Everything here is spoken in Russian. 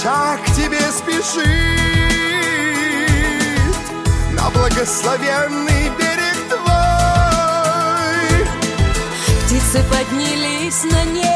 душа к тебе спешит на благословенный берег твой. Птицы поднялись на небо,